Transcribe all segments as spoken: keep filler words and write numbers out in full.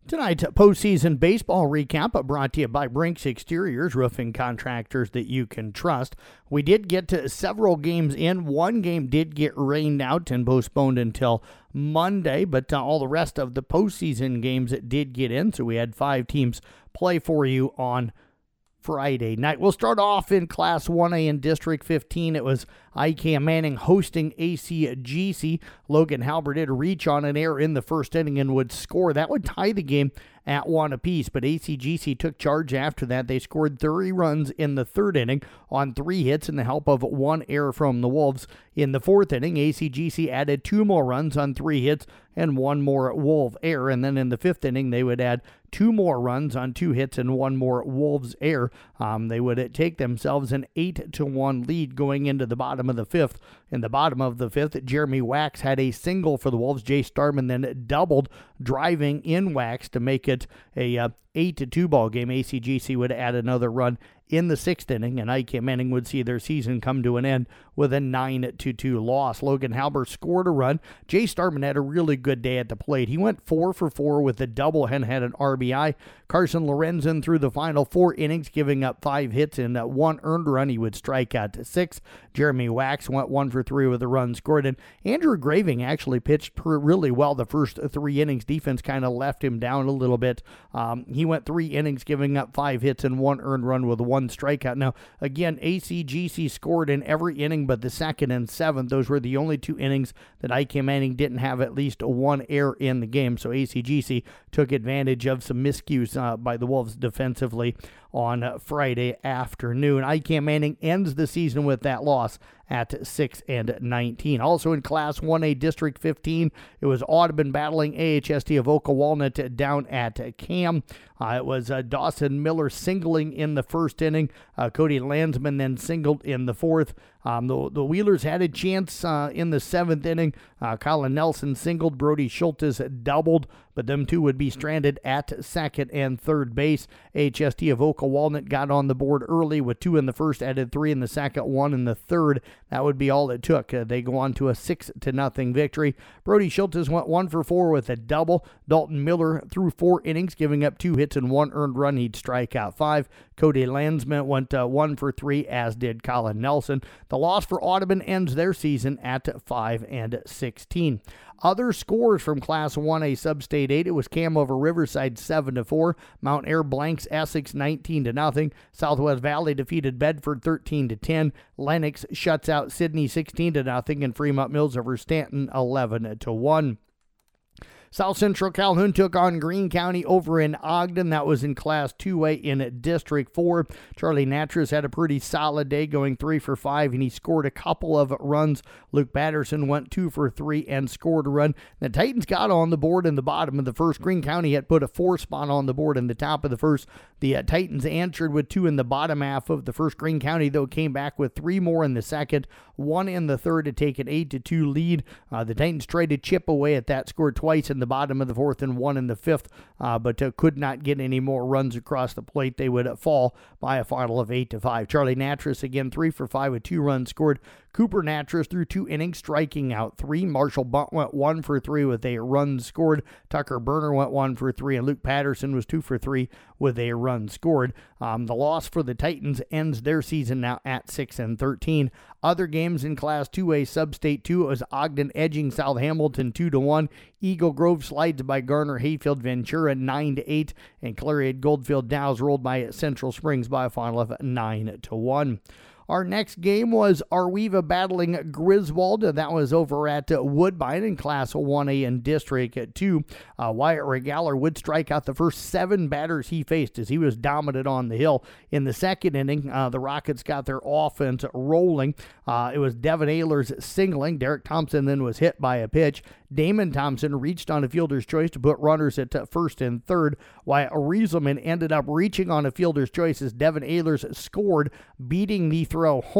Tonight's postseason baseball recap brought to you by Brinks Exteriors, roofing contractors that you can trust. We did get to several games in. One game did get rained out and postponed until Monday, but uh, all the rest of the postseason games did get in, so we had five teams play for you on Friday night. We'll start off in Class one A in District fifteen. It was I C A M Manning hosting A C G C. Logan Halbert did reach on an error in the first inning and would score. That would tie the game at one apiece, but A C G C took charge after that. They scored thirty runs in the third inning on three hits and the help of one error from the Wolves. In the fourth inning, A C G C added two more runs on three hits and one more Wolf error, and then in the fifth inning, they would add two more runs on two hits and one more Wolves error. Um, they would take themselves an eight to one lead going into the bottom of the fifth. In the bottom of the fifth, Jeremy Wax had a single for the Wolves. Jay Starman then doubled, driving in Wax to make it a uh, eight to two ball game. A C G C would add another run in the sixth inning, and I C A M Manning would see their season come to an end with a nine to two loss. Logan Halbert scored a run. Jay Starman had a really good day at the plate. He went four for four with a double and had an R B I. Carson Lorenzen threw the final four innings, giving up five hits and uh, one earned run. He would strike out to six. Jeremy Wax went one for three with a run scored, and Andrew Graving actually pitched per- really well the first three innings. Defense kind of left him down a little bit. Um, he went three innings, giving up five hits and one earned run with one strikeout. Now, again, A C G C scored in every inning but the second and seventh. Those were the only two innings that I C A M Manning didn't have at least one error in the game, so A C G C took advantage of some miscues uh, by the Wolves defensively on uh, Friday afternoon. I C A M Manning ends the season with that loss at six and nineteen. Also in Class one A District fifteen, it was Audubon battling A H S T Avoca Walnut down at Cam. Uh, it was uh, Dawson Miller singling in the first inning. Uh, Cody Landsman then singled in the fourth. Um, the, the Wheelers had a chance uh, in the seventh inning. Uh, Colin Nelson singled. Brody Schultes doubled, but them two would be stranded at second and third base. A H S T Avoca Walnut got on the board early with two in the first, added three in the second, one in the third. That would be all it took. Uh, they go on to a six to nothing victory. Brody Schultes went one for four with a double. Dalton Miller threw four innings, giving up two hits and one earned run. He'd strike out five. Cody Landsman went uh, one for three, as did Colin Nelson. The loss for Audubon ends their season at five and sixteen. Other scores from Class one A Sub-State eight, it was Cam over Riverside seven to four. Mount Air blanks Essex nineteen to nothing. Southwest Valley defeated Bedford thirteen to ten. Lennox shuts out Sydney sixteen to nothing, and Fremont Mills over Stanton eleven to one. South Central Calhoun took on Greene County over in Ogden. That was in Class two A in District four. Charlie Natras had a pretty solid day, going three for five, and he scored a couple of runs. Luke Batterson went two for three and scored a run. The Titans got on the board in the bottom of the first. Greene County had put a four spot on the board in the top of the first. The uh, Titans answered with two in the bottom half of the first. Greene County, though, came back with three more in the second, one in the third to take an eight to two lead. Uh, the Titans tried to chip away at that, scored twice in the bottom of the fourth and one in the fifth, uh, but uh, could not get any more runs across the plate. They would uh, fall by a final of eight to five. Charlie Natras again three for five with two runs scored. Cooper Natras threw two innings, striking out three. Marshall Bunt went one for three with a run scored. Tucker Burner went one for three, and Luke Patterson was two for three with a run scored. Um, the loss for the Titans ends their season now at six and thirteen. Other games in Class two A Sub-State two, it was Ogden edging South Hamilton two to one. Eagle Grove slides by Garner Hayfield Ventura nine to eight, and Clarion Goldfield Dows rolled by Central Springs by a final of nine to one. Our next game was Arweva battling Griswold. That was over at Woodbine in Class one A in District two. Uh, Wyatt Regaler would strike out the first seven batters he faced as he was dominant on the hill. In the second inning, uh, the Rockets got their offense rolling. Uh, it was Devin Ehlers singling. Derek Thompson then was hit by a pitch. Damon Thompson reached on a fielder's choice to put runners at first and third, while Rieselman ended up reaching on a fielder's choice as Devin Ehlers scored, beating the throw home.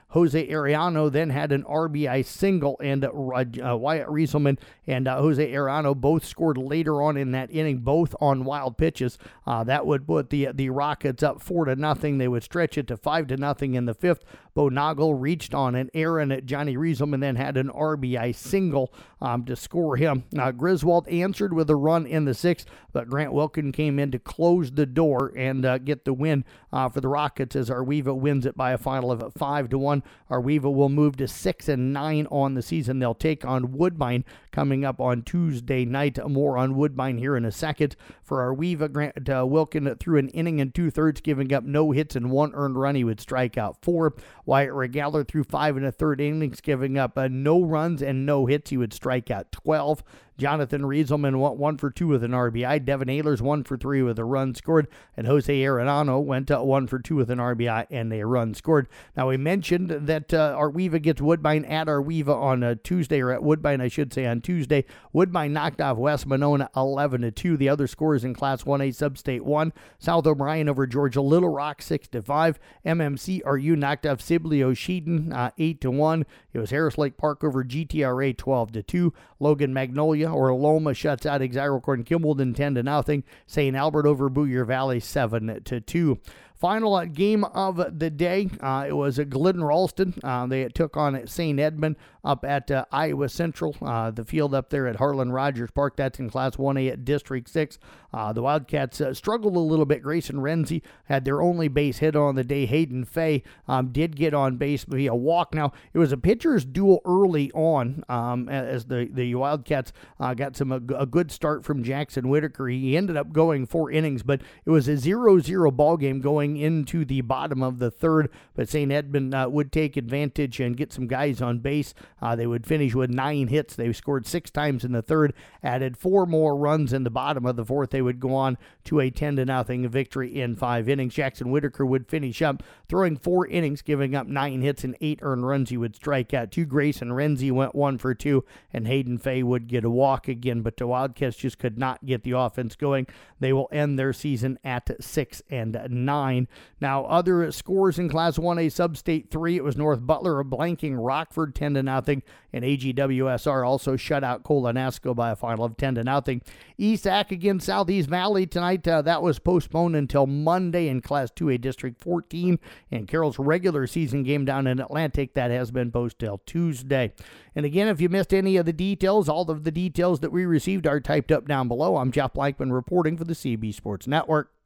Jose Arellano then had an R B I single, and uh, uh, Wyatt Rieselman and uh, Jose Arellano both scored later on in that inning, both on wild pitches. Uh, that would put the the Rockets up four to nothing. They would stretch it to five to nothing in the fifth. Bo Nagel reached on an error, and Johnny Rieselman then had an R B I single um, to score him. Uh, Griswold answered with a run in the sixth, but Grant Wilkin came in to close the door and uh, get the win uh, for the Rockets as Arweva wins it by a final of five to one. Arweva will move to six and nine on the season. They'll take on Woodbine coming up on Tuesday night. More on Woodbine here in a second. For Arweva, Grant uh, Wilkin threw an inning and two-thirds, giving up no hits and one earned run. He would strike out four. Wyatt Regaler threw five and a third innings, giving up uh, no runs and no hits. He would strike out twelve. Jonathan Rieselman went one for two with an R B I. Devin Ehlers one for three with a run scored. And Jose Arellano went uh, one for two with an R B I and a run scored. Now, we mentioned that uh, Arweva gets Woodbine at Arweva on uh, Tuesday, or at Woodbine, I should say, on Tuesday. Woodbine knocked off West Monona eleven to two. The other scores in Class one A Substate one. South O'Brien over Georgia Little Rock six to five. M M C R U knocked off Sibley O'Sheaton uh, eight to one. It was Harris Lake Park over G T R A twelve to two. Logan Magnolia or Loma shuts out Exira Kimballton ten to nothing. Saint Albert over Boyer Valley seven to two. Final uh, game of the day, uh, it was at Glidden Ralston. Uh, they took on Saint Edmund up at uh, Iowa Central, uh, the field up there at Harlan Rogers Park. That's in Class one A at District six. Uh, the Wildcats uh, struggled a little bit. Grayson Renzi had their only base hit on the day. Hayden Fay um, did get on base via walk. Now, it was a pitcher's duel early on um, as the, the Wildcats uh, got some a, a good start from Jackson Whitaker. He ended up going four innings, but it was a zero zero ball game going into the bottom of the third, but Saint Edmund uh, would take advantage and get some guys on base. Uh, they would finish with nine hits. They scored six times in the third, added four more runs in the bottom of the fourth. They would go on to a ten to nothing victory in five innings. Jackson Whitaker would finish up throwing four innings, giving up nine hits and eight earned runs. He would strike out two. Grayson Renzi went one for two, and Hayden Fay would get a walk again, but the Wildcats just could not get the offense going. They will end their season at six and nine. Now, other scores in Class one A Substate three, it was North Butler blanking Rockford ten to nothing, and A G W S R also shut out Colonesco by a final of ten to nothing. East Sac against Southeast Valley tonight. Uh, that was postponed until Monday in Class two A District fourteen, and Carroll's regular season game down in Atlantic, that has been postponed till Tuesday. And again, if you missed any of the details, all of the details that we received are typed up down below. I'm Jeff Blankman reporting for the C B Sports Network.